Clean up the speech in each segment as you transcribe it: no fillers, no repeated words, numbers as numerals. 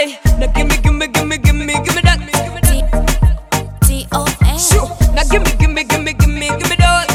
Hey, now give me that. T-O-N. Sure. Now give me that.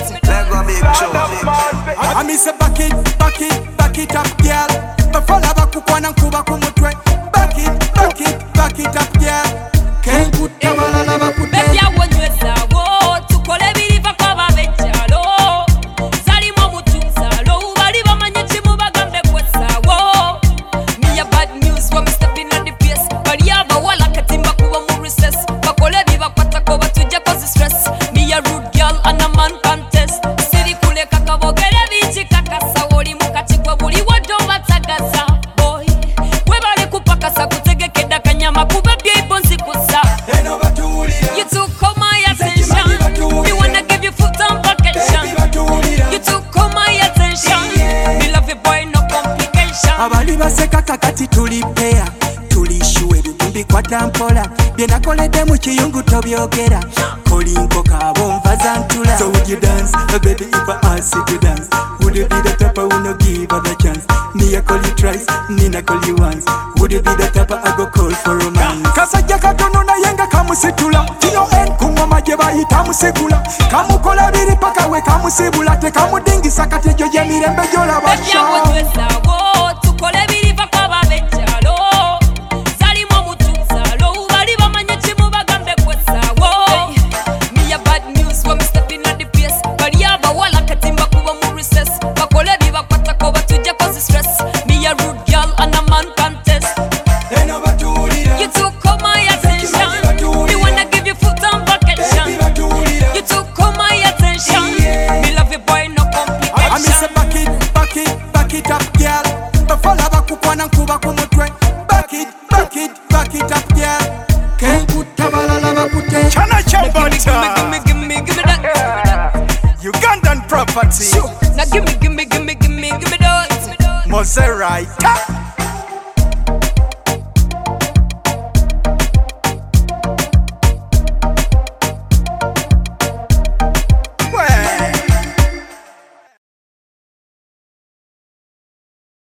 I miss a back it up, girl. Before I bakukwana nkuba kumutwe. Back it up, girl. Can't put the ball on bakute. Baby, I want you to tukole biliva kwa babechalo. Zali mo mutunzalo, bali bamanye chimu bagambe kwesawo. Me a bad news when me step in at the place. Bali abawala katimba kuba mu recess. Bakole biba kwata ko batujja cause stress. Me a rude girl and a man contest. Siri kule kakabogere bichi kakasa woli mukati gwa buli wado batagaza. Boy, we bali kupakasa kutegekeda kanyama kuba bye bonzi kusa. You too call my attention. Me wanna give you full-time vacation. You too call my attention. Me love you boy, no complication. Abali baseka kakati tulipea. Tulishuwe bikwata mpola. Byenakolede mu kiyungu tobyogera. Kolinko kabo nvaza ntula. So would you dance? Baby, if I ask you to dance, would you be the type I wanna give her the chance? Me I call you twice, Nina call you once. Would you be the type I go call for romance? Kasajja katono na yenga kamusitula. T-O-N kumama je bayita musigula. Kamukola biri paka we kamusibula. Tekamudingisa katejo je mirembe jola Baby, I want basha. you to tukole biliva kwa babechalo. Zali mo mutunzalo, bali bamanye chimu bagambe kwesawo. Me a bad news when me step in at the place. Bali abawala katimba kuba mu recess. Bakole biba kwata ko batujja cause stress. Me a rude girl and a man contest. You too call my attention. Me wanna give you full-time vacation. You too call my attention. Me love you boy, no I miss a complication. back it up, girl. Before I bakukwana nkuba kumutwe. Back it up, girl. Can't put the ball on bakute. Chana Give me that. Ugandan property. Now give me that. Mozeraita.